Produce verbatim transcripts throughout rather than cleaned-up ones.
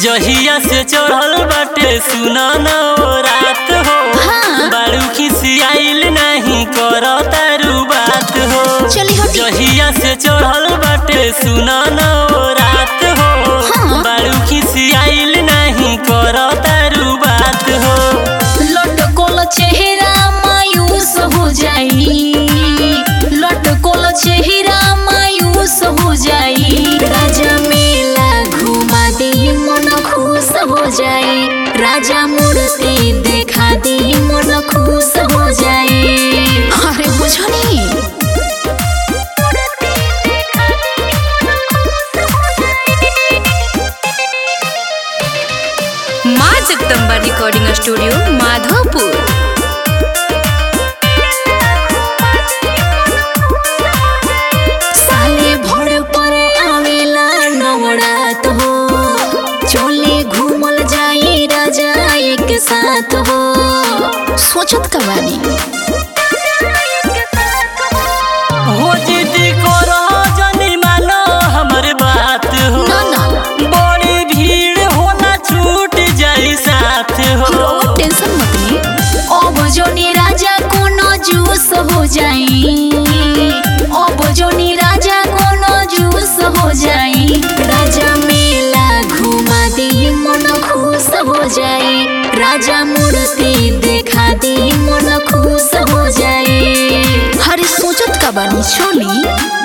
जहिया से चढ़ल बाटे सुना ना रात हो हाँ। बारू खिसियाइल नहीं करो तारू बात हो जहिया से चढ़ल बाटे सुना ना रात हो हाँ। बारू खिसियाइल नहीं करो तारू बात हो लटकोल चेहरा मायूस हो जाई लटकोल चेहरा मायूस हो जाई राजा मेला घुमा दे मन खुश हो जाई राजा मूर्ति देखा दे मन खुश हो जाई। अरे बुझनी माँ जगदम्बा रिकॉर्डिंग स्टूडियो माधोपुर। साले भर पर आवेला नवरात हो चोले घूमल जाई राजा एक साथ हो सोचत कबानी हो जिद्दी करो जनी मानो हमर बात हो ना ना बड़ी भीड़ होला छूट जाई साथ हो रो टेंशन मत ले अब जोनी राजा कोनो जूस हो जाई अब जोनी राजा कोनो जूस हो जाई राजा मेला घुमा दे मन खुश हो जाई राजा मूर्ति देखा दे मन खुश हो जाई। हरे सोचत का बानी छोली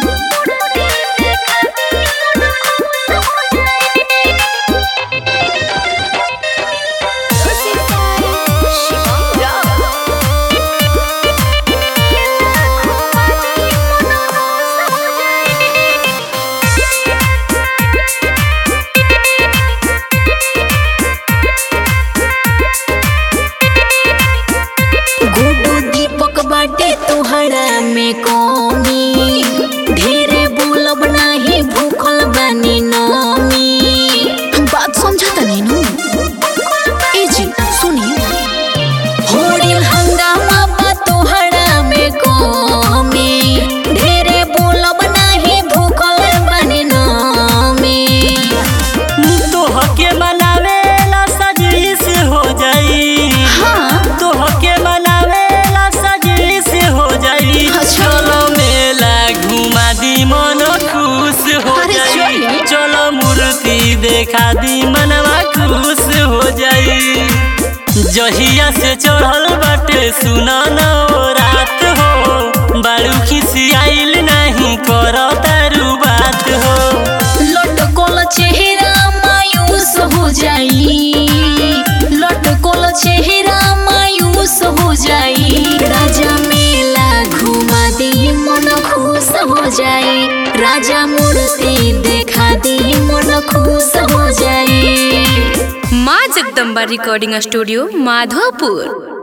दीपक बाटे तोहरा में कमी ढेरे बोलब नाही भूखल बानी नमी बात समझता नहीं नु ए जी सुनी होड़िल हंगामा बा तोहरा में कमी ढेरे बोलब नाही भूखल बानी नमी तोहके मनावेला सजलिस हो जाई हाँ तोहके मनावेला सजलिस हो जाई अच्छा। चलो मेला घुमा दी मन खुश हो अरे जाई चलिए। चलो मूर्ति देखा दी मनवा खुश हो जाई जहिया से चढ़ल बाटे सुना ना रात हो बारू खिसियाइल नहीं करो तारू बात हो लटकोल चेहरा मायूस हो जाई लटकोल चेहरा मायूस हो जाई राजा मेला घुमा दे मन खुश हो जाई राजा मूर्ति देखा दे मन खुश हो जाई। माँ जगदम्बा रिकॉर्डिंग स्टूडियो माधोपुर।